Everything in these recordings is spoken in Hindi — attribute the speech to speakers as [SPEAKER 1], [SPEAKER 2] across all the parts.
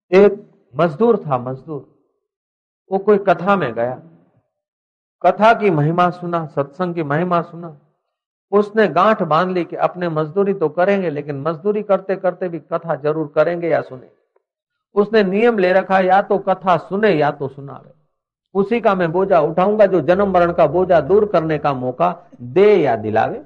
[SPEAKER 1] एक मजदूर था, मजदूर, वो कोई कथा में गया, कथा की महिमा सुना, सत्संग की महिमा सुना। उसने गांठ बांध ली कि अपने मजदूरी तो करेंगे, लेकिन मजदूरी करते करते भी कथा जरूर करेंगे या सुने। उसने नियम ले रखा, या तो कथा सुने या तो सुनावे। उसी का मैं बोझा उठाऊंगा जो जन्म मरण का बोझा दूर करने का मौका दे या दिलावे।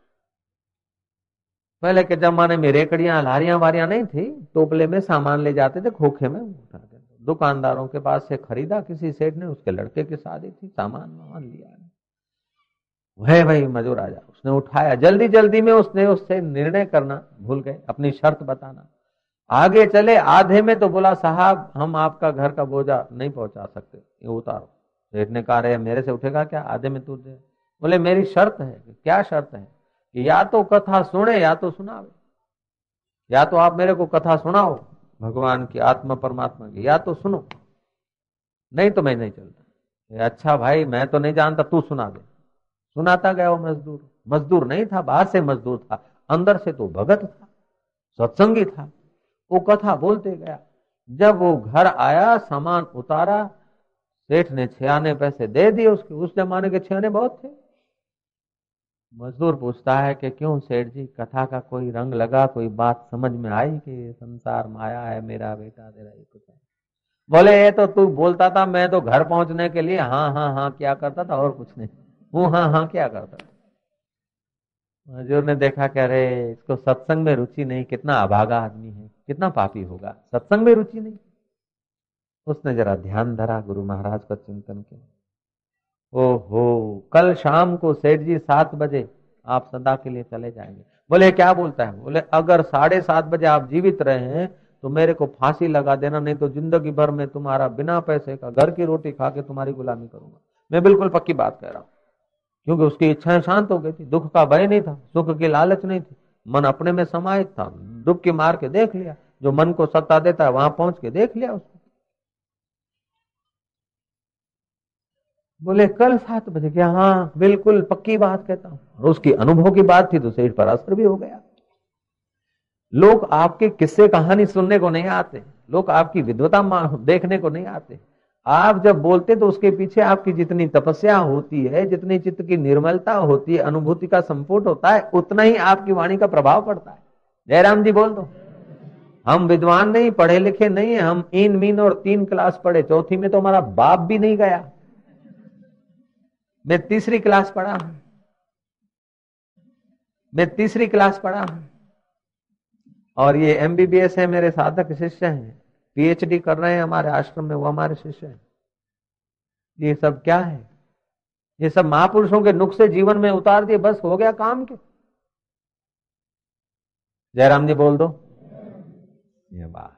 [SPEAKER 1] पहले के जमाने में रेकड़ियां लारियां वारियां नहीं थी, टोपले में सामान ले जाते थे, खोखे में उठाते थे। दुकानदारों के पास से खरीदा किसी सेठ ने, उसके लड़के की शादी थी, सामान वामान लिया, वह भाई मजूर राजा, उसने उठाया। जल्दी जल्दी में उसने उससे निर्णय करना भूल गए, अपनी शर्त बताना। आगे चले, आधे में तो बोला, साहब हम आपका घर का बोझा नहीं पहुंचा सकते, ये उतारो। सेठ ने कहा, रे मेरे से उठेगा क्या, आधे में तू दे। बोले मेरी शर्त है। क्या शर्त है? कि या तो कथा सुने या तो सुनावे। या तो आप मेरे को कथा सुनाओ भगवान की, आत्मा परमात्मा की, या तो सुनो, नहीं तो मैं नहीं चलता। अच्छा भाई, मैं तो नहीं जानता, तू सुना दे। सुनाता गया वो मजदूर। मजदूर नहीं था, बाहर से मजदूर था, अंदर से तो भगत था, सत्संगी था। वो कथा बोलते गया। जब वो घर आया, सामान उतारा, सेठ ने 6 आने पैसे दे दिए उसके। उस जमाने के 6 आने बहुत थे। मजदूर पूछता है कि क्यों सेठ जी, कथा का कोई रंग लगा, कोई बात समझ में आई कि संसार माया है, मेरा बेटा तेरा ही कुछ है? बोले ये तो तू बोलता था, मैं तो घर पहुंचने के लिए हाँ हाँ हाँ क्या करता था, और कुछ नहीं। हूँ हाँ हाँ क्या करता था। मजदूर ने देखा कि अरे इसको सत्संग में रुचि नहीं, कितना अभागा आदमी है, कितना पापी होगा, सत्संग में रुचि नहीं। उसने जरा ध्यान धरा, गुरु महाराज का चिंतन किया। ओहो, कल शाम को सेठ जी 7 बजे आप सदा के लिए चले जाएंगे। बोले क्या बोलता है? बोले अगर 7:30 बजे आप जीवित रहे हैं तो मेरे को फांसी लगा देना, नहीं तो जिंदगी भर में तुम्हारा बिना पैसे का घर की रोटी खा के तुम्हारी गुलामी करूंगा। मैं बिल्कुल पक्की बात कह रहा हूं। क्योंकि उसकी इच्छाएं शांत हो गई थी, दुख का भय नहीं था, सुख की लालच नहीं थी, मन अपने में समाहित था। डुबकी मार के देख लिया, जो मन को सत्ता देता है वहां पहुंच के देख लिया उसको। बोले कल 7 बजे क्या? हाँ बिल्कुल पक्की बात कहता हूं। और उसकी अनुभव की बात थी तो सेठ पर असर भी हो गया। लोग आपके किस्से कहानी सुनने को नहीं आते, लोग आपकी विद्वता देखने को नहीं आते। आप जब बोलते तो उसके पीछे आपकी जितनी तपस्या होती है, जितनी चित्त की निर्मलता होती है, अनुभूति का संपुट होता है, उतना ही आपकी वाणी का प्रभाव पड़ता है। जयराम जी बोल दो। हम विद्वान नहीं, पढ़े लिखे नहीं है, हम इन मीन और 3 क्लास पढ़े, चौथी में तो हमारा बाप भी नहीं गया। मैं तीसरी क्लास पढ़ा हूं, मैं तीसरी क्लास पढ़ा हूं। और ये एमबीबीएस है, मेरे साधक शिष्य हैं, पीएचडी कर रहे हैं हमारे आश्रम में, वो हमारे शिष्य हैं। ये सब क्या है? ये सब महापुरुषों के नुक्से जीवन में उतार दिए, बस हो गया काम के। जयराम जी बोल दो। ये बात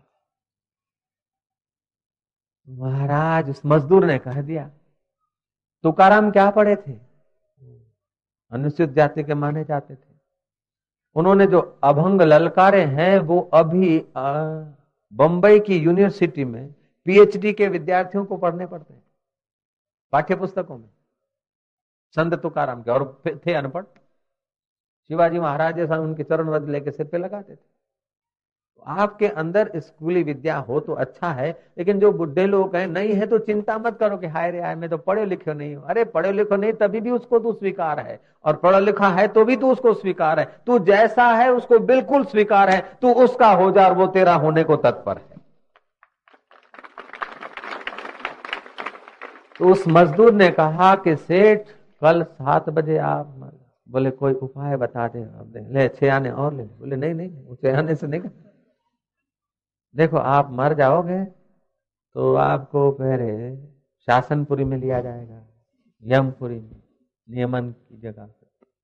[SPEAKER 1] महाराज उस मजदूर ने कह दिया। तुकाराम क्या पढ़े थे? अनुसूचित जाति के माने जाते थे। उन्होंने जो अभंग ललकारे हैं वो अभी बंबई की यूनिवर्सिटी में पीएचडी के विद्यार्थियों को पढ़ने पड़ते हैं, पाठ्य पुस्तकों में, संत तुकाराम के। और थे अनपढ़। शिवाजी महाराज जैसा उनके चरण रज लेके सिर पे लगाते थे। तो आपके अंदर स्कूली विद्या हो तो अच्छा है, लेकिन जो बुढ़े लोग हैं, नहीं है तो चिंता मत करो कि हाय रे हाय मैं तो पढ़े लिखे नहीं हूं। अरे पढ़े लिखे नहीं तभी भी उसको तू स्वीकार है, और पढ़ा लिखा है तो भी तू उसको स्वीकार है। तू जैसा है उसको बिल्कुल स्वीकार है, तू उसका हो जा और वो तेरा होने को तत्पर है। तो उस मजदूर ने कहा कि सेठ कल 7 बजे आप, बोले कोई उपाय बता दे। अब ले 6 आने और ले। बोले नहीं नहीं, वो 6 आने से नहीं। देखो आप मर जाओगे तो आपको पहले शासनपुरी में लिया जाएगा, यमपुरी में, नियमन की जगह पे।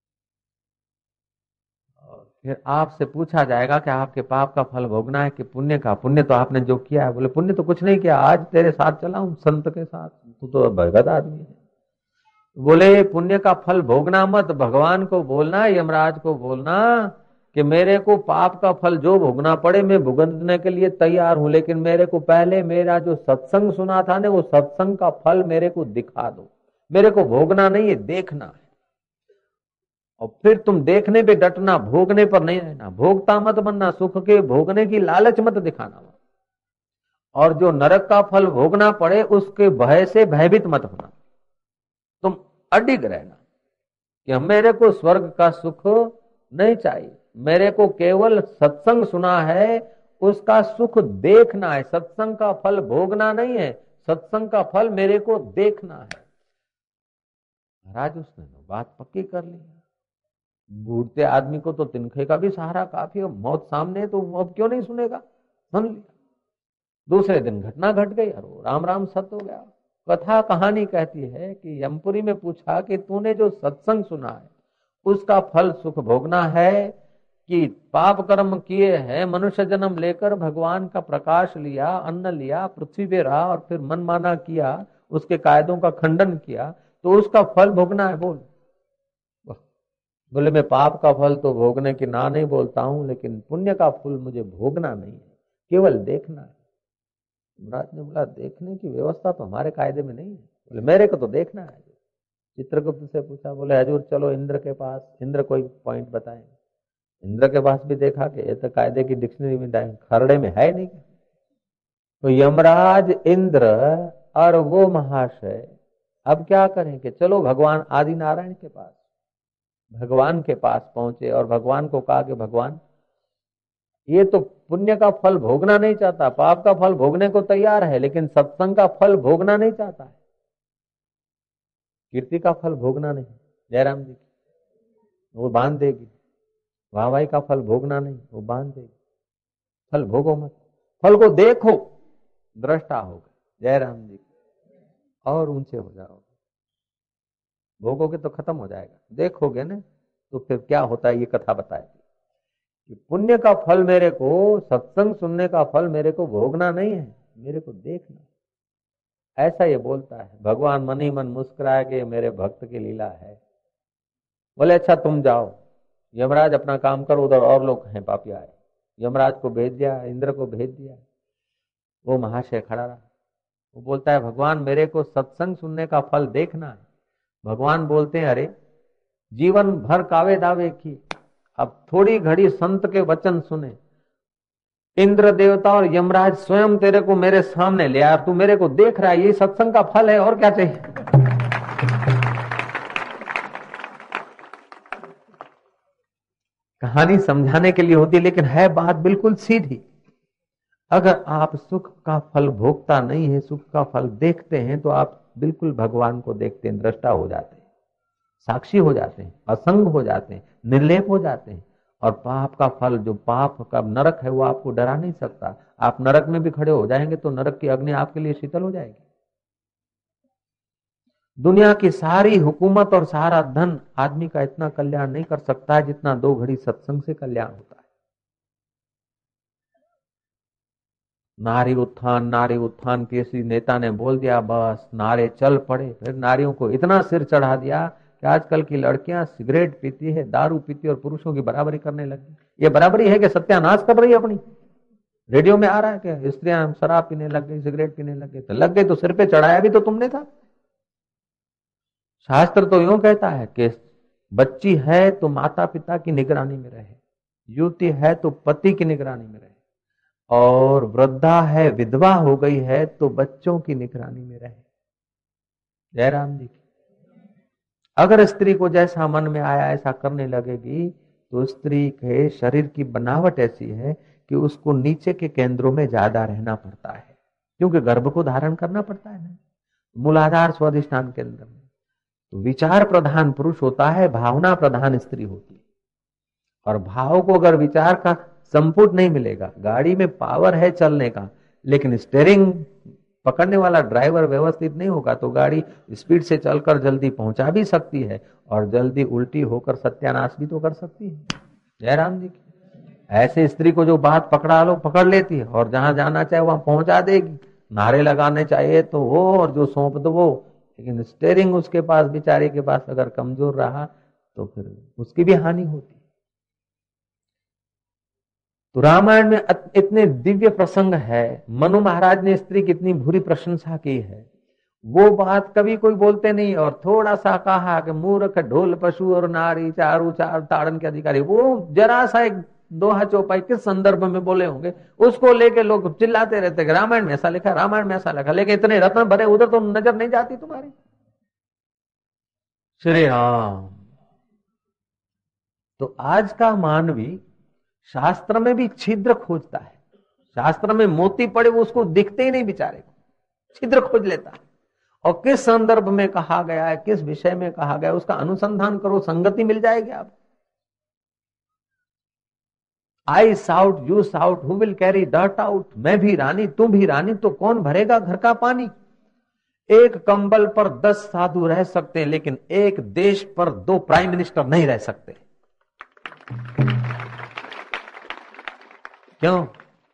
[SPEAKER 1] और फिर आपसे पूछा जाएगा कि आपके पाप का फल भोगना है कि पुण्य का। पुण्य तो आपने जो किया है। बोले पुण्य तो कुछ नहीं किया, आज तेरे साथ चला हूं संत के साथ, तू तो भगत आदमी है। बोले पुण्य का फल भोगना मत, भगवान को बोलना, यमराज को बोलना कि मेरे को पाप का फल जो भोगना पड़े मैं भुगतने के लिए तैयार हूं, लेकिन मेरे को पहले मेरा जो सत्संग सुना था ना, वो सत्संग का फल मेरे को दिखा दो। मेरे को भोगना नहीं है, देखना है। और फिर तुम देखने पे डटना, भोगने पर नहीं रहना। भोगता मत बनना, सुख के भोगने की लालच मत दिखाना। और जो नरक का फल भोगना पड़े उसके भय से भयभीत मत होना। तुम अडिग रहना कि मेरे को स्वर्ग का सुख नहीं चाहिए, मेरे को केवल सत्संग सुना है, उसका सुख देखना है, सत्संग का फल भोगना नहीं है, सत्संग का फल मेरे को देखना है। महाराज उसने बात पक्की कर ली। बूढ़ते आदमी को तो तिनखे का भी सहारा काफी है, मौत सामने तो अब क्यों नहीं सुनेगा, सुन लिया। दूसरे दिन घटना घट गई और राम राम सत्य हो गया। कथा कहानी कहती है कि यमपुरी में पूछा कि तूने जो सत्संग सुना है उसका फल सुख भोगना है कि पाप कर्म किए हैं, मनुष्य जन्म लेकर भगवान का प्रकाश लिया, अन्न लिया, पृथ्वी पे रहा और फिर मनमाना किया, उसके कायदों का खंडन किया, तो उसका फल भोगना है। बोले मैं पाप का फल तो भोगने की ना नहीं बोलता हूं, लेकिन पुण्य का फल मुझे भोगना नहीं है, केवल देखना है। महाराज ने बोला देखने की व्यवस्था तो हमारे कायदे में नहीं है। बोले मेरे को तो देखना है। चित्रगुप्त से पूछा, बोले हजूर चलो इंद्र के पास, इंद्र कोई पॉइंट बताएं। इंद्र के पास भी देखा कि ये तो कायदे की डिक्शनरी में खरड़े में है नहीं। तो यमराज, इंद्र और वो महाशय अब क्या करें कि चलो भगवान आदि नारायण के पास, भगवान के पास पहुंचे और भगवान को कहा कि भगवान ये तो पुण्य का फल भोगना नहीं चाहता, पाप का फल भोगने को तैयार है, लेकिन सत्संग का फल भोगना नहीं चाहता है, कीर्ति का फल भोगना नहीं। जयराम जी वो बांध देगी, वाहवाही का फल भोगना नहीं, वो बांध देगी। फल भोगो मत, फल को देखो, दृष्टा होगा। जयराम जी और ऊंचे हो जाओगे, भोगोगे तो खत्म हो जाएगा, देखोगे ना तो फिर क्या होता है ये कथा बताएगी कि पुण्य का फल मेरे को, सत्संग सुनने का फल मेरे को भोगना नहीं है, मेरे को देखना। ऐसा ये बोलता है। भगवान मन ही मन मुस्कुराए कि मेरे भक्त की लीला है। बोले अच्छा तुम जाओ, यमराज अपना काम करो, उधर और लोग हैं पापी आए। यमराज को भेज दिया, इंद्र को भेज दिया। वो महाशय खड़ा रहा, वो बोलता है भगवान मेरे को सत्संग सुनने का फल देखना है। भगवान बोलते हैं अरे जीवन भर कावे दावे की, अब थोड़ी घड़ी संत के वचन सुने। इंद्र देवता और यमराज स्वयं तेरे को मेरे सामने ले आया, तू मेरे को देख रहा है, ये सत्संग का फल है, और क्या चाहिए। कहानी समझाने के लिए होती है, लेकिन है बात बिल्कुल सीधी। अगर आप सुख का फल भोगता नहीं है, सुख का फल देखते हैं, तो आप बिल्कुल भगवान को देखते हैं, दृष्टा हो जाते हैं, साक्षी हो जाते हैं, असंग हो जाते हैं, निर्लेप हो जाते हैं। और पाप का फल, जो पाप का नरक है, वो आपको डरा नहीं सकता। आप नरक में भी खड़े हो जाएंगे तो नरक की अग्नि आपके लिए शीतल हो जाएगी। दुनिया की सारी हुकूमत और सारा धन आदमी का इतना कल्याण नहीं कर सकता है जितना 2 घड़ी सत्संग से कल्याण होता है। नारी उत्थान किसी नेता ने बोल दिया, बस नारे चल पड़े। फिर नारियों को इतना सिर चढ़ा दिया कि आजकल की लड़कियां सिगरेट पीती है, दारू पीती है और पुरुषों की बराबरी करने लगी। ये बराबरी है कि सत्यानाश कर रही है अपनी। रेडियो में आ रहा है कि स्त्रियां शराब पीने लग गई, सिगरेट पीने लग गई। तो लग गई तो सिर पे चढ़ाया भी तो तुमने था। शास्त्र तो यूं कहता है कि बच्ची है तो माता पिता की निगरानी में रहे, युवती है तो पति की निगरानी में रहे, और वृद्धा है, विधवा हो गई है तो बच्चों की निगरानी में रहे। जयराम जी। अगर स्त्री को जैसा मन में आया ऐसा करने लगेगी तो स्त्री के शरीर की बनावट ऐसी है कि उसको नीचे के केंद्रों में ज्यादा रहना पड़ता है, क्योंकि गर्भ को धारण करना पड़ता है ना, मूलाधार स्वाधिष्ठान केंद्र में। तो विचार प्रधान पुरुष होता है, भावना प्रधान स्त्री होती है। और भाव को अगर विचार का संपुट नहीं मिलेगा, गाड़ी में पावर है चलने का, लेकिन स्टीयरिंग पकड़ने वाला ड्राइवर व्यवस्थित नहीं होगा तो गाड़ी स्पीड से चलकर जल्दी पहुंचा भी सकती है और जल्दी उल्टी होकर सत्यानाश भी तो कर सकती है। जयराम जी। ऐसे स्त्री को जो बात पकड़ा लो पकड़ लेती है और जहां जाना चाहे वहां पहुंचा देगी। नारे लगाने चाहिए तो वो, और जो सौंप दो वो, लेकिन स्टीयरिंग उसके पास, बेचारे के पास अगर कमजोर रहा तो फिर उसकी भी हानि होती। तो रामायण में इतने दिव्य प्रसंग है, मनु महाराज ने स्त्री की इतनी बुरी प्रशंसा की है, वो बात कभी कोई बोलते नहीं। और थोड़ा सा कहा कि मूर्ख ढोल पशु और नारी चारू चार ताड़न के अधिकारी, वो जरा सा एक दोहा चौपाई किस संदर्भ में बोले होंगे, उसको लेके लोग चिल्लाते रहते हैं रामायण में ऐसा लिखा, रामायण में ऐसा लिखा, लेकिन इतने रत्न भरे उधर तो नजर नहीं जाती तुम्हारी। श्री राम। तो आज का मानवी शास्त्र में भी छिद्र खोजता है, शास्त्र में मोती पड़े वो उसको दिखते ही नहीं बेचारे को, छिद्र खोज लेता है। और किस संदर्भ में कहा गया है, किस विषय में कहा गया है, उसका अनुसंधान करो, संगति मिल जाएगी आप। I shout you shout who will carry dirt out, मैं भी रानी तुम भी रानी, तो कौन भरेगा घर का पानी। एक कंबल पर 10 साधु रह सकते हैं, लेकिन एक देश पर 2 प्राइम मिनिस्टर नहीं रह सकते। क्यों?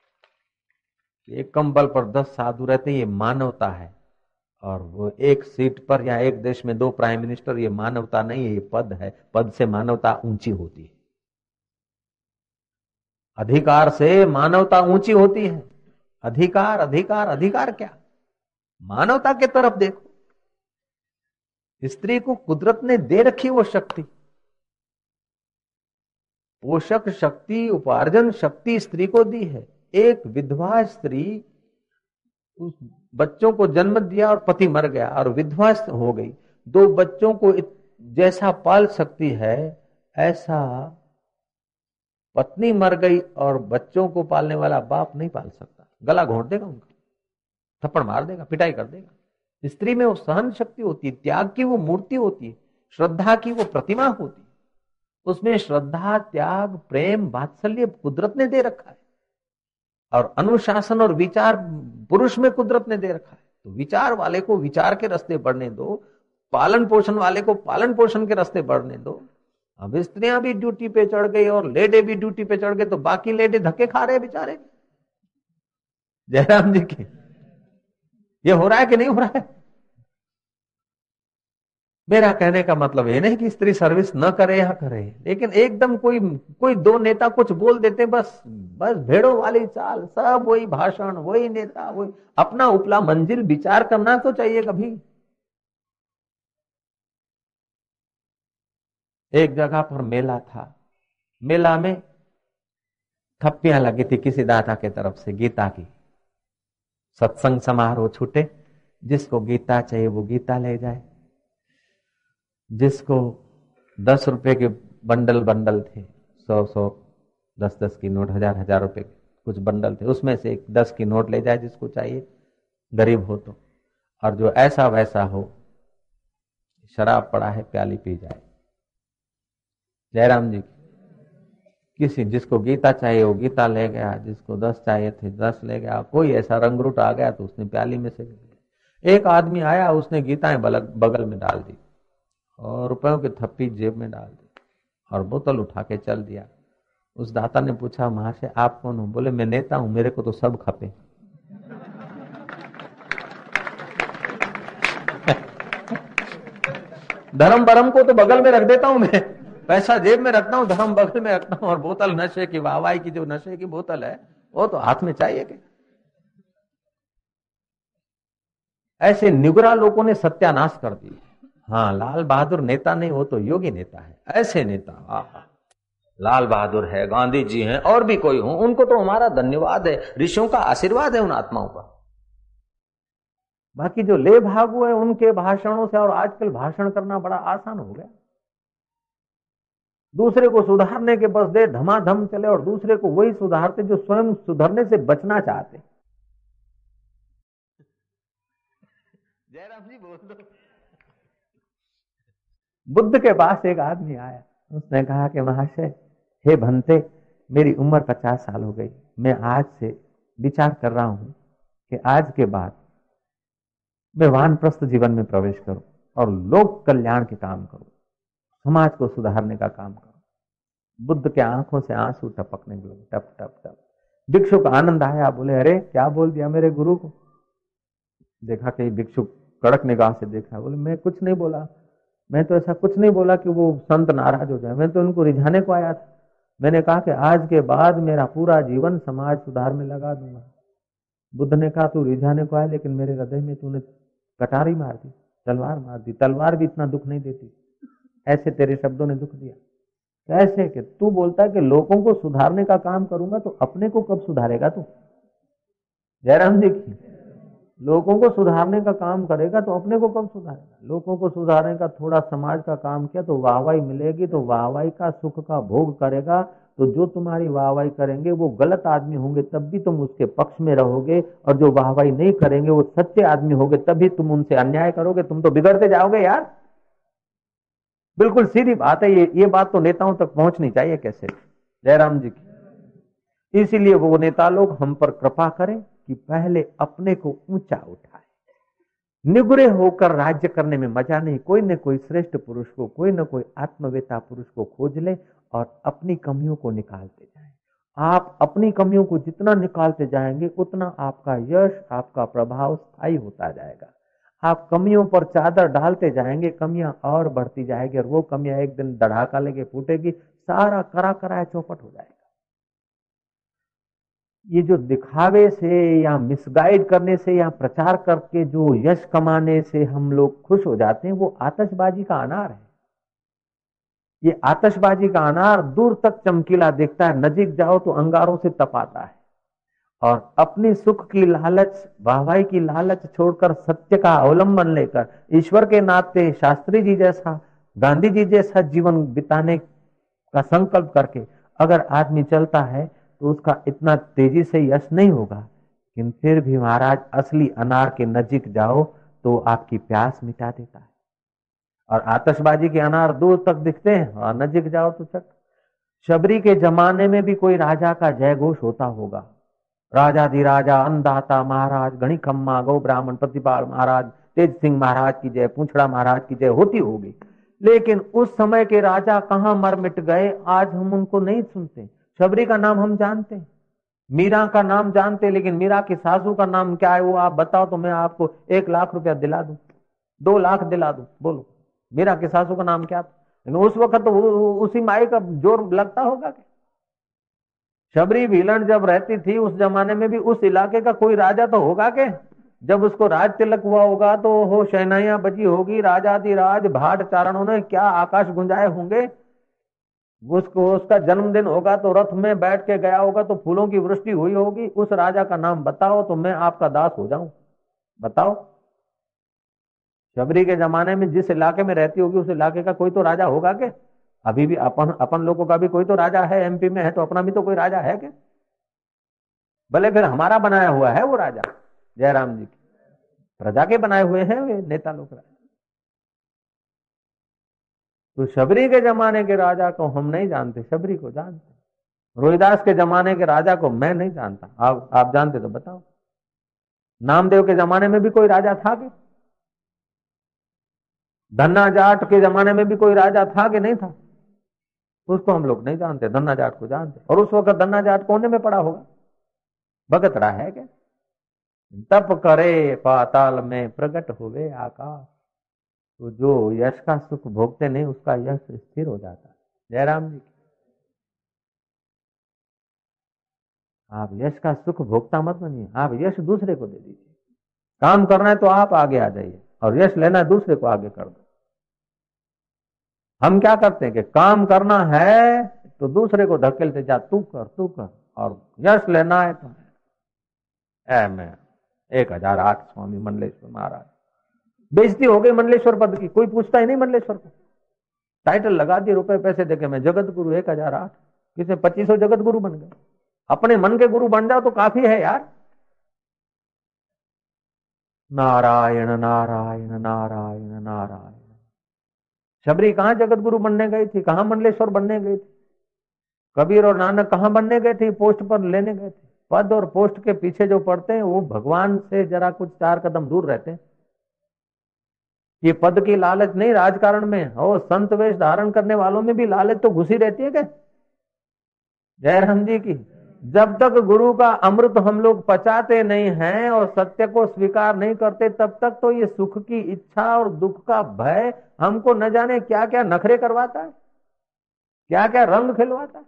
[SPEAKER 1] एक कंबल पर 10 साधु रहते, ये मानवता है। और वो एक सीट पर या एक देश में 2 प्राइम मिनिस्टर, ये मानवता नहीं है, ये पद है। पद से मानवता ऊंची होती है, अधिकार से मानवता ऊंची होती है। अधिकार अधिकार अधिकार क्या, मानवता के तरफ देखो। स्त्री को कुदरत ने दे रखी वो शक्ति, पोषक शक्ति, उपार्जन शक्ति स्त्री को दी है। एक विधवा स्त्री उस बच्चों को जन्म दिया और पति मर गया और विधवा हो गई, 2 बच्चों को जैसा पाल सकती है ऐसा पत्नी मर गई और बच्चों को पालने वाला बाप नहीं पाल सकता। गला घोंट देगा उनका, थप्पड़ मार देगा, पिटाई कर देगा। स्त्री में वो सहन शक्ति होती है, त्याग की वो मूर्ति होती है, श्रद्धा की वो प्रतिमा होती है। उसमें श्रद्धा, त्याग, प्रेम, वात्सल्य कुदरत ने दे रखा है। और अनुशासन और विचार पुरुष में कुदरत ने दे रखा है। तो विचार वाले को विचार के रास्ते बढ़ने दो, पालन पोषण वाले को पालन पोषण के रास्ते बढ़ने दो। अब स्त्रियां भी ड्यूटी पे चढ़ गई और लेडे भी ड्यूटी पे चढ़ गए, तो बाकी लेडे धक्के खा रहे बेचारे। जयराम जी की ये हो रहा है कि नहीं हो रहा है? मेरा कहने का मतलब ये नहीं कि स्त्री सर्विस न करे या करे, लेकिन एकदम कोई 2 नेता कुछ बोल देते, बस भेड़ों वाली चाल, सब वही भाषण, वही नेता, वही अपना उपला मंजिल। विचार करना तो चाहिए कभी। एक जगह पर मेला था, मेला में थप्पियां लगी थी किसी दाता के तरफ से गीता की। सत्संग समारोह छूटे, जिसको गीता चाहिए वो गीता ले जाए। जिसको 10 रुपए के बंडल थे, 100 10 की नोट, 1000 रुपए के कुछ बंडल थे, उसमें से 10 की नोट ले जाए जिसको चाहिए, गरीब हो तो। और जो ऐसा वैसा हो, शराब पड़ा है प्याली पी जाए। जयराम जी किसी जिसको गीता चाहिए वो गीता ले गया, जिसको 10 चाहिए थे 10 ले गया। कोई ऐसा रंगरूट आ गया तो उसने प्याली में से। एक आदमी आया, उसने गीताएं बगल में डाल दी और रुपयों की थप्पी जेब में डाल दी और बोतल उठा के चल दिया। उस दाता ने पूछा, महाशय आप कौन हो? बोले मैं नेता हूं, मेरे को तो सब खपे। धर्म बरम को तो बगल में रख देता हूं मैं, पैसा जेब में रखता हूं, धर्म बगल में रखता हूं, और बोतल नशे की, वाहवाही की जो नशे की बोतल है वो तो हाथ में चाहिए। कि ऐसे निगरा लोगों ने सत्यानाश कर दी। हाँ, लाल बहादुर नेता नहीं, वो तो योगी नेता है। ऐसे नेता लाल बहादुर है, गांधी जी हैं, और भी कोई हो, उनको तो हमारा धन्यवाद है, ऋषियों का आशीर्वाद है उन आत्माओं पर। बाकी जो ले भागु है उनके भाषणों से, और आजकल भाषण करना बड़ा आसान हो गया। दूसरे को सुधारने के बस दे धमाधम चले, और दूसरे को वही सुधारते जो स्वयं सुधरने से बचना चाहते। जयराम जी बोल दो। बुद्ध के पास एक आदमी आया, उसने कहा कि महाशय, हे भंते, मेरी उम्र 50 साल हो गई, मैं आज से विचार कर रहा हूं कि आज के बाद मैं वानप्रस्थ जीवन में प्रवेश करूं और लोक कल्याण के काम करूं, समाज को सुधारने का काम करूं। बुद्ध के आंखों से आंसू टपकने लगे, टप टप टप। भिक्षु का आनंद आया, बोले अरे क्या बोल दिया मेरे गुरु को। देखा कि भिक्षु कड़क निगाह से देखा, बोले मैं कुछ नहीं बोला, मैं तो ऐसा कुछ नहीं बोला कि वो संत नाराज हो जाए, मैं तो उनको रिझाने को आया था। मैंने कहा कि आज के बाद मेरा पूरा जीवन समाज सुधार में लगा दूंगा। बुद्ध ने कहा तू रिझाने को आया, लेकिन मेरे हृदय में तूने कटारी मार दी, तलवार मार दी। तलवार भी इतना दुख नहीं देती, ऐसे तेरे शब्दों ने दुख दिया। कैसे? कि तू बोलता है कि लोगों को सुधारने का काम करूंगा, तो अपने को कब सुधारेगा तू? जयराम जी की, लोगों को सुधारने का काम करेगा तो अपने को कब सुधारेगा? लोगों को सुधारने का थोड़ा समाज का काम किया तो वाहवाही मिलेगी, तो वाहवाही का सुख का भोग करेगा, तो जो तुम्हारी वाहवाही करेंगे वो गलत आदमी होंगे, तब भी तुम उसके पक्ष में रहोगे, और जो वाहवाही नहीं करेंगे वो सच्चे आदमी होंगे, तभी तुम उनसे अन्याय करोगे, तुम तो बिगड़ते जाओगे यार। बिल्कुल सीधी बात है ये बात तो नेताओं तक पहुंचनी चाहिए कैसे। जयराम जी की, इसीलिए वो नेता लोग हम पर कृपा करें कि पहले अपने को ऊंचा उठाए। निगुरे होकर राज्य करने में मजा नहीं, कोई न कोई श्रेष्ठ पुरुष को, कोई न कोई आत्मवेता पुरुष को खोज ले और अपनी कमियों को निकालते जाएं। आप अपनी कमियों को जितना निकालते जाएंगे उतना आपका यश, आपका प्रभाव स्थायी होता जाएगा। आप कमियों पर चादर डालते जाएंगे, कमियां और बढ़ती जाएगी, और वो कमियां एक दिन धड़ाका लेके फूटेगी, सारा करा कराया चौपट हो जाएगा। ये जो दिखावे से या मिसगाइड करने से या प्रचार करके जो यश कमाने से हम लोग खुश हो जाते हैं, वो आतिशबाजी का अनार है। ये आतिशबाजी का अनार दूर तक चमकीला दिखता है, नजीक जाओ तो अंगारों से तपाता है। और अपनी सुख की लालच, वाहवाही की लालच छोड़कर सत्य का अवलंबन लेकर, ईश्वर के नाते शास्त्री जी जैसा, गांधी जी जैसा जीवन बिताने का संकल्प करके अगर आदमी चलता है तो उसका इतना तेजी से यश नहीं होगा, लेकिन फिर भी महाराज असली अनार के नजीक जाओ तो आपकी प्यास मिटा देता है। और आतिशबाजी के अनार दूर तक दिखते हैं और नजीक जाओ तो चट। शबरी के जमाने में भी कोई राजा का जय घोष होता होगा, राजाधिराजा अन्नदाता महाराज, गणिकम्मा, गौ ब्राह्मण, प्रतिपाल महाराज, तेज सिंह महाराज की जय, पूंछड़ा महाराज की जय होती होगी, लेकिन उस समय के राजा कहां मर मिट गए, आज हम उनको नहीं सुनते। शबरी का नाम हम जानते हैं, मीरा का नाम जानते हैं, लेकिन मीरा की सासू का नाम क्या है वो आप बताओ तो मैं आपको 1 लाख रुपया दिला दूं, 2 लाख दिला दूं, बोलो मीरा की सासू का नाम क्या था? उस वक्त तो उसी माई का जोर लगता होगा कि शबरी भीलन जब रहती थी उस जमाने में भी उस इलाके का कोई राजा तो होगा के, जब उसको राज तिलक हुआ होगा तो हो शहनाइयां बजी होगी, राजाधिराज भाट चारणों ने क्या आकाश गुंजाए होंगे, उसको उसका जन्मदिन होगा तो रथ में बैठ के गया होगा तो फूलों की वृष्टि हुई होगी। उस राजा का नाम बताओ तो मैं आपका दास हो जाऊं, बताओ। शबरी के जमाने में जिस इलाके में रहती होगी उस इलाके का कोई तो राजा होगा के? अभी भी अपन लोगों का भी कोई तो राजा है, एमपी में है तो अपना भी तो कोई राजा है के? भले फिर हमारा बनाया हुआ है वो राजा, जयराम जी की प्रजा के बनाए हुए हैं वे नेता लोग। तो शबरी के जमाने के राजा को हम नहीं जानते, शबरी को जानते। रोहिदास के जमाने के राजा को मैं नहीं जानता, आप जानते तो बताओ। नामदेव के जमाने में भी कोई राजा था कि? धन्ना जाट के जमाने में भी कोई राजा था कि नहीं था? उसको हम लोग नहीं जानते, धन्ना जाट को जानते। और उस वक्त धन्ना जाट कोने में पड़ा होगा, भगत रहा है क्या? तप करे पाताल में प्रकट हुए आकाश। तो जो यश का सुख भोगते नहीं उसका यश स्थिर हो जाता है। जयराम जी, आप यश का सुख भोगता मत बनिए, आप यश दूसरे को दे दीजिए। काम करना है तो आप आगे आ जाइए, और यश लेना है दूसरे को आगे कर दो। हम क्या करते हैं कि काम करना है तो दूसरे को धकेलते जा, तू कर, और यश लेना है तो मैं 1008 स्वामी मंडलेश्वर महाराज। बेइज्जती हो गई मंडलेश्वर पद की, कोई पूछता ही नहीं मंडलेश्वर को। टाइटल लगा दिए, रुपए पैसे देके मैं जगत गुरु 1008, किसे 2500 जगत गुरु बन गए। अपने मन के गुरु बन जाओ तो काफी है यार। नारायण नारायण नारायण नारायण। शबरी कहां जगत गुरु बनने गई थी, कहां मंडलेश्वर बनने गई थी? कबीर और नानक कहां बनने गए थे, पोस्ट पर लेने गए थे। पद और पोस्ट के पीछे जो पड़ते हैं वो भगवान से जरा कुछ 4 कदम दूर रहते हैं। ये पद की लालच नहीं राजकारण में, और संत वेश धारण करने वालों में भी लालच तो घुसी रहती है क्या? जयराम जी की, जब तक गुरु का अमृत हम लोग पचाते नहीं हैं और सत्य को स्वीकार नहीं करते, तब तक तो ये सुख की इच्छा और दुख का भय हमको न जाने क्या क्या नखरे करवाता है, क्या क्या रंग खिलवाता है।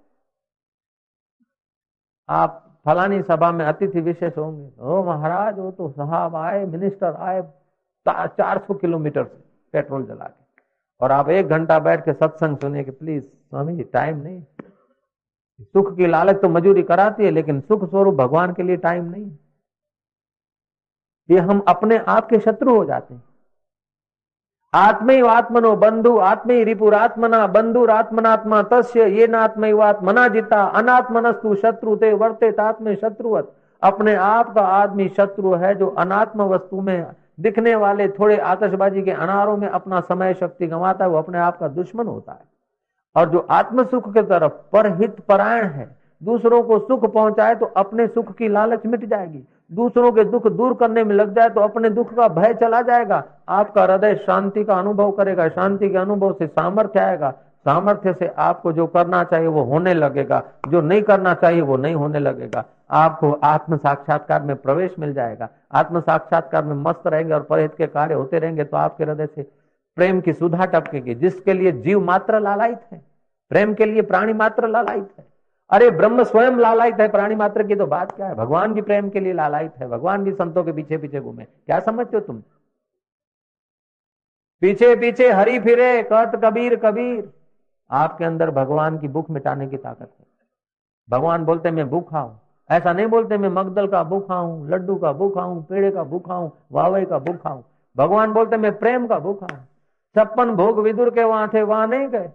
[SPEAKER 1] आप फलानी सभा में अतिथि विशेष होंगे, ओ महाराज वो तो साहब आए, मिनिस्टर आए 400 किलोमीटर से पेट्रोल जला के, और आप 1 घंटा बैठ के सत्संग सुने कि प्लीज स्वामी जी टाइम नहीं। सुख की लालच तो मजूरी कराती है, लेकिन सुख स्वरूप भगवान के लिए टाइम नहीं। ये हम अपने आप के शत्रु हो जाते हैं। आत्मैव आत्मनो बंधु आत्मै रिपुरात्मना बंधुरात्मनात्मा तस्य ये नात्मैवात्मना जिता अनात्मनस्तु शत्रु ते वर्ते तात्मे शत्रुवत। अपने आप का आदमी शत्रु है जो अनात्म वस्तु में दिखने वाले थोड़े आतिशबाजी के अनारों में अपना समय शक्ति गंवाता है, वो अपने आप का दुश्मन होता है। और जो आत्म सुख के तरफ परहित परायण है, दूसरों को सुख पहुंचाए तो अपने सुख की लालच मिट जाएगी, दूसरों के दुख दूर करने में लग जाए तो अपने दुख का भय चला जाएगा। आपका हृदय शांति का अनुभव करेगा, शांति के अनुभव से सामर्थ्य आएगा, सामर्थ्य से आपको जो करना चाहिए वो होने लगेगा, जो नहीं करना चाहिए वो नहीं होने लगेगा। आपको आत्म साक्षात्कार में प्रवेश मिल जाएगा। आत्म साक्षात्कार में मस्त रहेंगे और परहित के कार्य होते रहेंगे तो आपके हृदय से प्रेम की सुधा टपकेगी। जिसके लिए जीव मात्र लालायित है, प्रेम के लिए प्राणी मात्र लालायित है। अरे ब्रह्म स्वयं लालायित है, प्राणी मात्र की तो बात क्या है। भगवान भी प्रेम के लिए लालायित है, भगवान भी संतों के पीछे पीछे घूमे। क्या समझते हो तुम? पीछे पीछे हरि फिरे कहत कबीर कबीर। आपके अंदर भगवान की भूख मिटाने की ताकत है। भगवान बोलते मैं भूखा हूं, ऐसा नहीं बोलते मैं मगदल का भूखा हूं, लड्डू का भूखा हूं, पेड़े का भूखा हूं, वावई का भूखा हूं। भगवान बोलते मैं प्रेम का भूखा हूं। 56 भोग विदुर के वहां थे, वहां नहीं गए।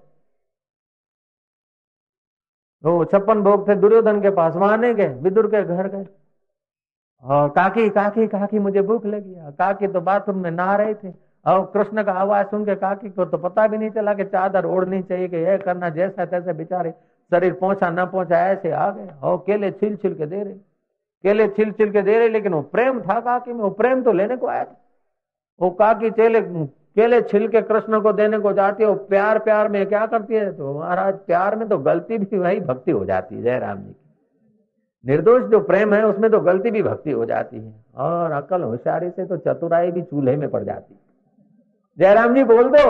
[SPEAKER 1] वो 56 भोग थे दुर्योधन के पास, वहां नहीं गए, विदुर के घर गए। और काकी काकी काकी मुझे भूख लगी है। काकी तो बाथरूम में नहा रहे थे और कृष्ण का आवाज सुन के काकी को तो पता भी नहीं चला कि चादर ओढ़नी चाहिए कि यह करना, जैसा तैसे बेचारे शरीर पहुंचा ना पहुंचा ऐसे आ गए और केले छिल छिल के दे रहे, केले छिल छिल के दे रहे। लेकिन वो प्रेम था काकी में, वो प्रेम तो लेने को आया था। वो काकी केले छिल के कृष्ण को देने को जाती है, वो प्यार प्यार में क्या करती है, तो महाराज प्यार में तो गलती भी वही भक्ति हो जाती है। जय राम जी की निर्दोष जो प्रेम है उसमें तो गलती भी भक्ति हो जाती है, और अकल होशियारी से तो चतुराई भी चूल्हे में पड़ जाती है। जयराम जी बोल दो।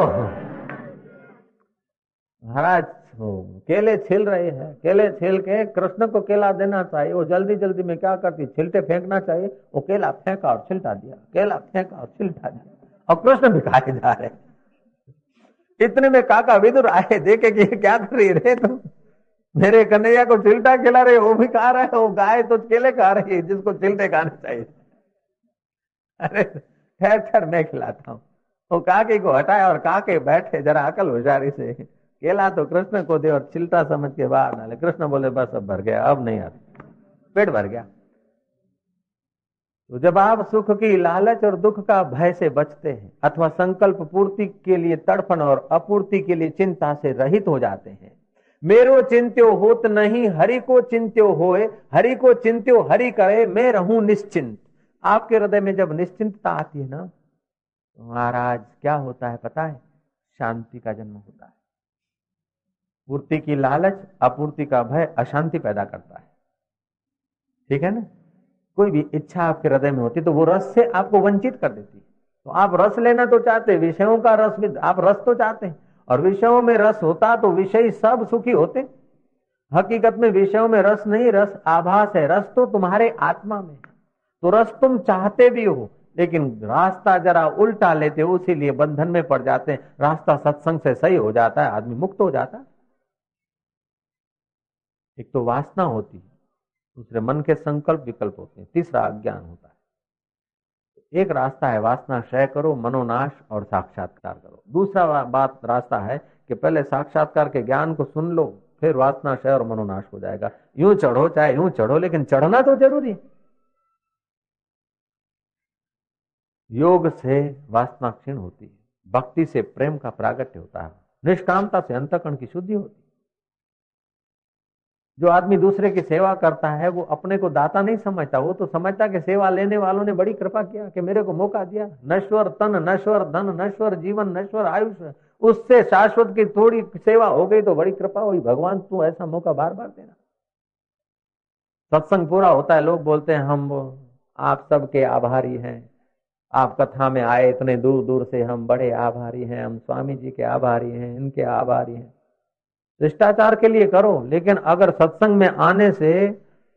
[SPEAKER 1] महाराज केले छिल रहे हैं, केले छिल के कृष्ण को केला देना चाहिए, वो जल्दी जल्दी में क्या करती, छिलटे फेंकना चाहिए, वो केला फेंका और छिलटा दिया, केला फेंका और छिलटा दिया, और कृष्ण भी खाए जा रहे। इतने में काका विदुर आए, देखे कि क्या कर रही रे तुम, मेरे कन्हैया को छिलटा खिला रहे, वो भी खा रहा है, वो गाय तो केले खा रही है जिसको छिलटे खाने चाहिए। अरे ठहर ठहर मैं खिलाता हूँ। वो काके को हटाया और काके बैठे जरा अकल होशियारी से, केला तो कृष्ण को दे और छिलटा समझ के बाहर डाले। कृष्ण बोले बस अब भर गया, अब नहीं आता, पेट भर गया। तो जब आप सुख की लालच और दुख का भय से बचते हैं अथवा संकल्प पूर्ति के लिए तड़फन और अपूर्ति के लिए चिंता से रहित हो जाते हैं, मेरो चिंत्यो होत नहीं हरि को चिंत्यो होए, हरि को चिंत्यो हरि करे मैं रहूं निश्चिंत। आपके हृदय में जब निश्चिंतता आती है ना, तो महाराज क्या होता है पता है, शांति का जन्म होता है। पूर्ति की लालच अपूर्ति का भय अशांति पैदा करता है, ठीक है ना। कोई भी इच्छा आपके हृदय में होती तो वो रस से आपको वंचित कर देती। तो आप रस लेना तो चाहते, विषयों का रस भी आप रस तो चाहते हैं, और विषयों में रस होता तो विषय सब सुखी होते। हकीकत में विषयों में रस नहीं, रस आभास है, रस तो तुम्हारे आत्मा में है। तो रस तुम चाहते भी हो, लेकिन रास्ता जरा उल्टा लेते हो, इसीलिए बंधन में पड़ जाते हैं। रास्ता सत्संग से सही हो जाता है, आदमी मुक्त हो जाता है। एक तो वासना होती है, दूसरे मन के संकल्प विकल्प होते हैं, तीसरा अज्ञान होता है। एक रास्ता है वासना क्षय करो, मनोनाश और साक्षात्कार करो। दूसरा बात रास्ता है कि पहले साक्षात्कार के ज्ञान को सुन लो, फिर वासना क्षय और मनोनाश हो जाएगा। यूं चढ़ो चाहे यूं चढ़ो, लेकिन चढ़ना तो जरूरी है। योग से वासना क्षीण होती है, भक्ति से प्रेम का प्रागट्य होता है, निष्कामता से अंतःकरण की शुद्धि होती है। जो आदमी दूसरे की सेवा करता है वो अपने को दाता नहीं समझता, वो तो समझता कि सेवा लेने वालों ने बड़ी कृपा किया कि मेरे को मौका दिया। नश्वर तन, नश्वर धन, नश्वर जीवन, नश्वर आयुष्य, उससे शाश्वत की थोड़ी सेवा हो गई तो बड़ी कृपा हुई। भगवान तू ऐसा मौका बार बार देना। सत्संग पूरा होता है, लोग बोलते हैं हम आप सबके आभारी हैं, आप कथा में आए इतने दूर दूर से, हम बड़े आभारी हैं, हम स्वामी जी के आभारी हैं, इनके आभारी हैं। शिष्टाचार के लिए करो, लेकिन अगर सत्संग में आने से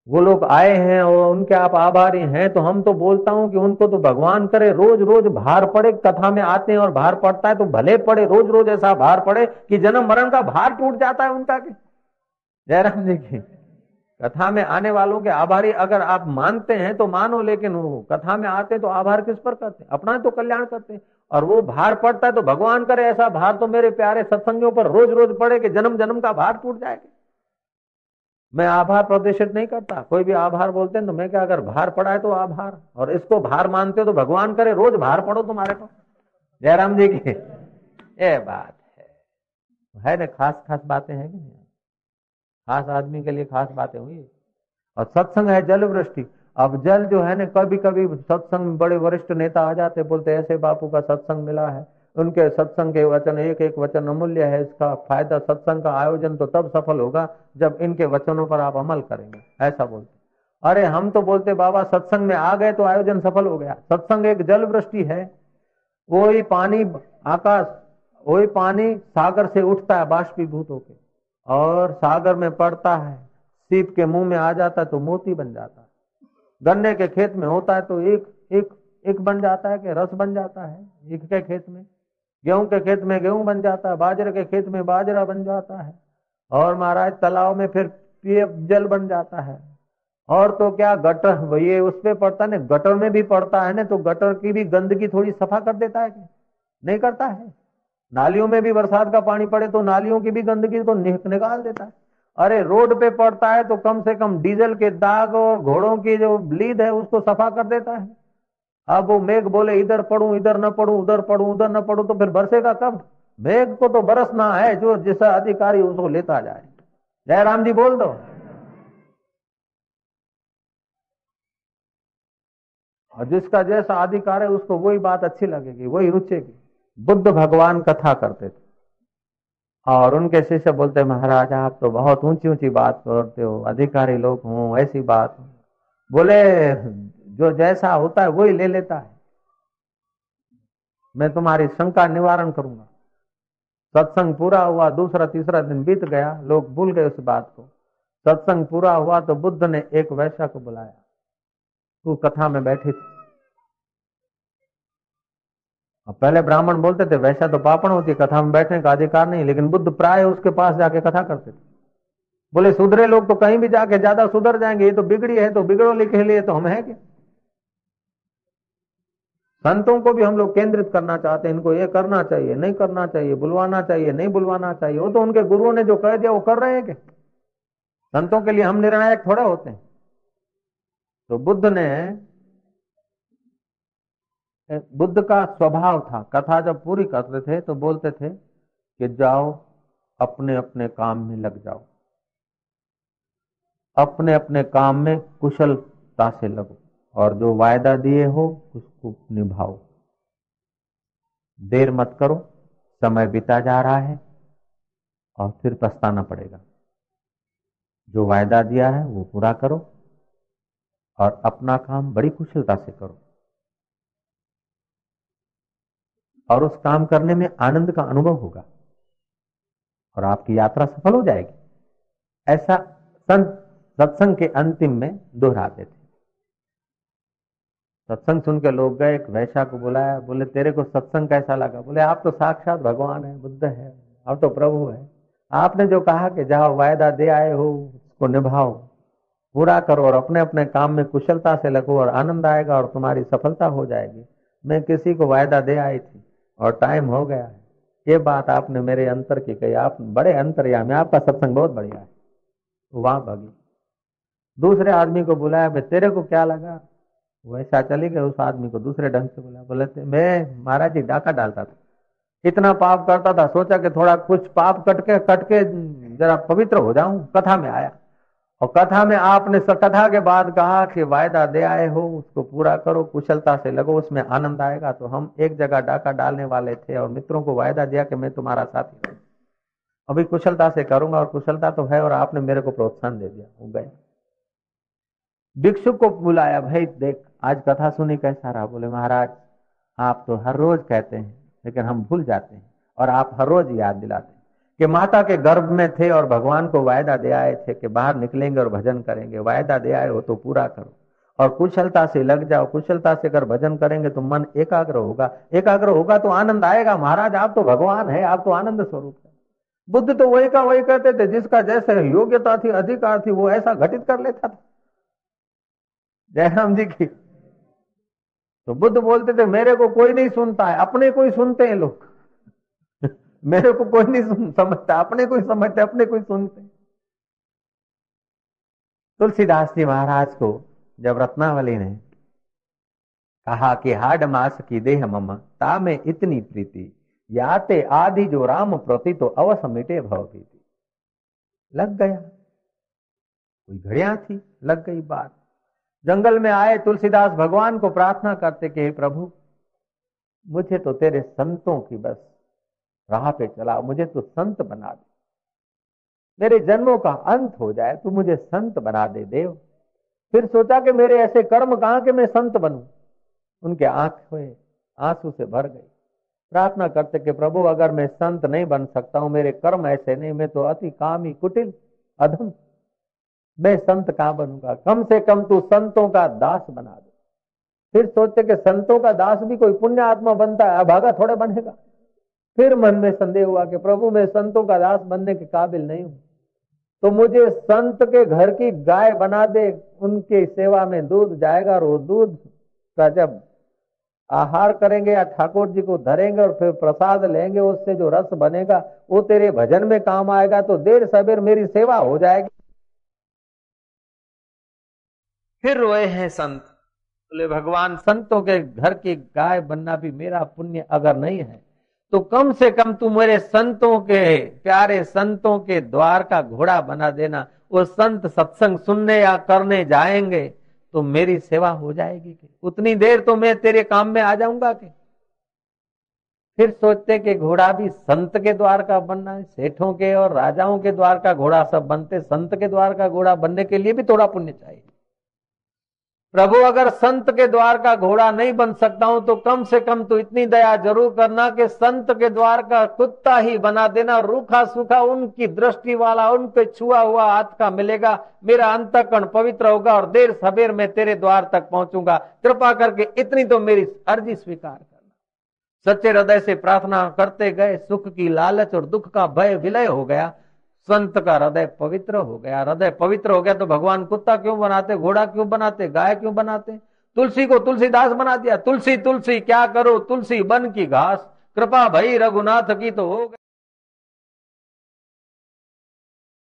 [SPEAKER 1] वो लोग आए हैं और उनके आप आभारी हैं, तो हम तो बोलता हूं कि उनको तो भगवान करे रोज रोज भार पड़े। कथा में आते हैं और भार पड़ता है तो भले पड़े, रोज रोज ऐसा भार पड़े कि जन्म मरण का भार टूट जाता है उनका। के जयराम जी की कथा में आने वालों के आभारी अगर आप मानते हैं तो मानो, लेकिन वो कथा में आते हैं तो आभार किस पर करते हैं? अपना तो कल्याण करते हैं। और वो भार पड़ता है तो भगवान करे ऐसा भार तो मेरे प्यारे सत्संगियों पर रोज रोज पड़े कि जन्म जन्म का भार टूट जाएगा। मैं आभार प्रदर्शित नहीं करता, कोई भी आभार बोलते हैं तो मैं क्या, अगर भार पड़ा है तो आभार, और इसको भार मानते हो तो भगवान करे रोज भार पड़ो तुम्हारे पर। जयराम जी की ये बात है ना, खास खास बातें हैं कि नहीं? खास आदमी के लिए खास बातें हुई। और सत्संग है जल वृष्टि। अब जल जो है ना, कभी कभी सत्संग में बड़े वरिष्ठ नेता आ जाते, बोलते ऐसे बापू का सत्संग मिला है, उनके सत्संग के वचन एक एक वचन अमूल्य है, इसका फायदा, सत्संग का आयोजन तो तब सफल होगा जब इनके वचनों पर आप अमल करेंगे, ऐसा बोलते। अरे हम तो बोलते बाबा सत्संग में आ गए तो आयोजन सफल हो गया। सत्संग एक जल वृष्टि है, वही पानी आकाश, वही पानी सागर से उठता है बाष्पीभूत होकर और सागर में पड़ता है, सीप के मुंह में आ जाता है तो मोती बन जाता है। गन्ने के खेत में होता है तो एक एक एक बन जाता है कि रस बन जाता है एक के खेत में, गेहूं के खेत में गेहूं बन जाता है, बाजरे के खेत में बाजरा बन जाता है, और महाराज तालाब में फिर पिए जल बन जाता है। और तो क्या, गटर ये उस पे पड़ता है ना, गटर में भी पड़ता है ना, तो गटर की भी गंदगी थोड़ी सफा कर देता है कि नहीं करता है? नालियों में भी बरसात का पानी पड़े तो नालियों की भी गंदगी को निकाल देता है। अरे रोड पे पड़ता है तो कम से कम डीजल के दाग और घोड़ों की जो ब्लीड है उसको सफा कर देता है। अब वो मेघ बोले इधर पढ़ूं इधर न पढ़ूं, उधर पढ़ूं उधर न पढ़ूं, तो फिर बरसेगा कब? मेघ को तो बरसना है, जो जैसा अधिकारी उसको लेता जाए। जयराम जी बोल दो। और जिसका जैसा अधिकार है उसको वही बात अच्छी लगेगी, वही रुचेगी। बुद्ध भगवान कथा करते थे और उनके शिष्य बोलते महाराज आप तो बहुत ऊंची ऊंची बात करते हो, अधिकारी लोग हों ऐसी बात। बोले जो जैसा होता है वही ले लेता है, मैं तुम्हारी शंका निवारण करूंगा। सत्संग पूरा हुआ, दूसरा तीसरा दिन बीत गया, लोग भूल गए उस बात को। सत्संग पूरा हुआ तो बुद्ध ने एक वैश्या को बुलाया, तू कथा में बैठी थी। अब पहले ब्राह्मण बोलते थे वैसा तो पापण होती, कथा में बैठने का अधिकार नहीं, लेकिन बुद्ध प्राय उसके पास जाके कथा करते थे। बोले सुधरे लोग तो कहीं भी जाके ज्यादा सुधर जाएंगे, ये तो बिगड़ी है तो बिगड़ो लिखे लिए तो हम है क्या? संतों को भी हम लोग केंद्रित करना चाहते हैं, इनको ये करना चाहिए नहीं करना चाहिए, बुलवाना चाहिए नहीं बुलवाना चाहिए, वो तो उनके गुरुओं ने जो कह दिया वो कर रहे हैं क्या? संतों के लिए हम निर्णायक थोड़े होते हैं। तो बुद्ध का स्वभाव था, कथा जब पूरी करते थे तो बोलते थे कि जाओ अपने अपने काम में लग जाओ, अपने अपने काम में कुशलता से लगो, और जो वायदा दिए हो उसको निभाओ, देर मत करो, समय बीता जा रहा है और फिर पछताना पड़ेगा। जो वायदा दिया है वो पूरा करो और अपना काम बड़ी कुशलता से करो, और उस काम करने में आनंद का अनुभव होगा और आपकी यात्रा सफल हो जाएगी। ऐसा संत सत्संग के अंतिम में दोहराते थे। सत्संग सुन के लोग गए, एक वैश्या को बुलाया, बोले तेरे को सत्संग कैसा लगा? बोले आप तो साक्षात भगवान है, बुद्ध है, आप तो प्रभु है, आपने जो कहा कि जाओ वायदा दे आए हो उसको निभाओ, पूरा करो और अपने अपने काम में कुशलता से लगो और आनंद आएगा और तुम्हारी सफलता हो जाएगी। मैं किसी को वायदा दे आई थी और टाइम हो गया है, ये बात आपने मेरे अंतर की कही, आप बड़े अंतर्यामी, आपका सत्संग बहुत बढ़िया है। वहां भागी, दूसरे आदमी को बुलाया, तेरे को क्या लगा? वैसा चली गए, उस आदमी को दूसरे ढंग से बुलाया, बोले मैं महाराज जी डाका डालता था, इतना पाप करता था, सोचा कि थोड़ा कुछ पाप कट के जरा पवित्र हो जाऊं, कथा में आया और कथा में आपने कथा के बाद कहा कि वायदा दे आए हो उसको पूरा करो, कुशलता से लगो, उसमें आनंद आएगा। तो हम एक जगह डाका डालने वाले थे और मित्रों को वायदा दिया कि मैं तुम्हारा साथी हूं, अभी कुशलता से करूंगा, और कुशलता तो है, और आपने मेरे को प्रोत्साहन दे दिया, वो गए। भिक्षुक को बुलाया, भाई देख आज कथा सुनी कैसा रहा? बोले महाराज आप तो हर रोज कहते हैं लेकिन हम भूल जाते हैं और आप हर रोज याद दिलाते हैं, कि माता के गर्भ में थे और भगवान को वायदा दे आए थे कि बाहर निकलेंगे और भजन करेंगे। वायदा दे आए हो तो पूरा करो और कुशलता से लग जाओ। कुशलता से अगर भजन करेंगे तो मन एकाग्र होगा, एकाग्र होगा तो आनंद आएगा। महाराज आप तो भगवान है, आप तो आनंद स्वरूप है। बुद्ध तो वही का वही कहते थे, जिसका जैसे योग्यता थी, अधिकार थी, वो ऐसा घटित कर लेता था। जयराम जी की तो बुद्ध बोलते थे मेरे को कोई नहीं सुनता है, अपने को ही सुनते हैं लोग। मेरे को कोई नहीं समझता, अपने को ही समझते, अपने को ही सुनते। तुलसीदास जी महाराज को जब रत्नावली ने कहा कि हाड मास की देह मम ता में इतनी प्रीति याते आदि जो राम प्रति तो अवस मिटे भव प्रीति, लग गया। कोई घड़िया थी, लग गई बात। जंगल में आए तुलसीदास भगवान को प्रार्थना करते कि हे प्रभु मुझे तो तेरे संतों की बस राह पे चला, मुझे तो संत बना दे, मेरे जन्मों का अंत हो जाए, तू मुझे संत बना दे देव। फिर सोचा कि मेरे ऐसे कर्म कहां के मैं संत बनूं। उनके आंखें आंसू से भर गई। प्रार्थना करते कि प्रभु अगर मैं संत नहीं बन सकता हूं, मेरे कर्म ऐसे नहीं, मैं तो अति कामी कुटिल अधम, मैं संत कहां बनूंगा, कम से कम तू संतों का दास बना दे। फिर सोचते कि संतों का दास भी कोई पुण्य आत्मा बनता है, अभागा थोड़े बनेगा। फिर मन में संदेह हुआ कि प्रभु मैं संतों का दास बनने के काबिल नहीं हूं, तो मुझे संत के घर की गाय बना दे, उनकी सेवा में दूध जाएगा और वो दूध का जब आहार करेंगे या ठाकुर जी को धरेंगे और फिर प्रसाद लेंगे, उससे जो रस बनेगा वो तेरे भजन में काम आएगा, तो देर सबेर मेरी सेवा हो जाएगी। फिर रोए हैं संत, बोले भगवान संतों के घर की गाय बनना भी मेरा पुण्य अगर नहीं है, तो कम से कम तू मेरे संतों के प्यारे संतों के द्वार का घोड़ा बना देना। वो संत सत्संग सुनने या करने जाएंगे तो मेरी सेवा हो जाएगी कि उतनी देर तो मैं तेरे काम में आ जाऊंगा कि। फिर सोचते कि घोड़ा भी संत के द्वार का बनना है। सेठों के और राजाओं के द्वार का घोड़ा सब बनते, संत के द्वार का घोड़ा बनने के लिए भी थोड़ा पुण्य चाहिए। प्रभु अगर संत के द्वार का घोड़ा नहीं बन सकता हूं तो कम से कम तो इतनी दया जरूर करना कि संत के द्वार का कुत्ता ही बना देना। रूखा सूखा उनकी दृष्टि वाला, उनके छुआ हुआ हाथ का मिलेगा, मेरा अंतःकरण पवित्र होगा और देर सबेर में तेरे द्वार तक पहुंचूंगा। कृपा करके इतनी तो मेरी अर्जी स्वीकार करना। सच्चे हृदय से प्रार्थना करते गए, सुख की लालच और दुख का भय विलय हो गया। संत का हृदय पवित्र हो गया। हृदय पवित्र हो गया तो भगवान कुत्ता क्यों बनाते, घोड़ा क्यों बनाते, गाय क्यों बनाते। तुलसी को तुलसीदास बना दिया। तुलसी तुलसी क्या करो, तुलसी बन की घास, कृपा भई रघुनाथ की तो हो गई।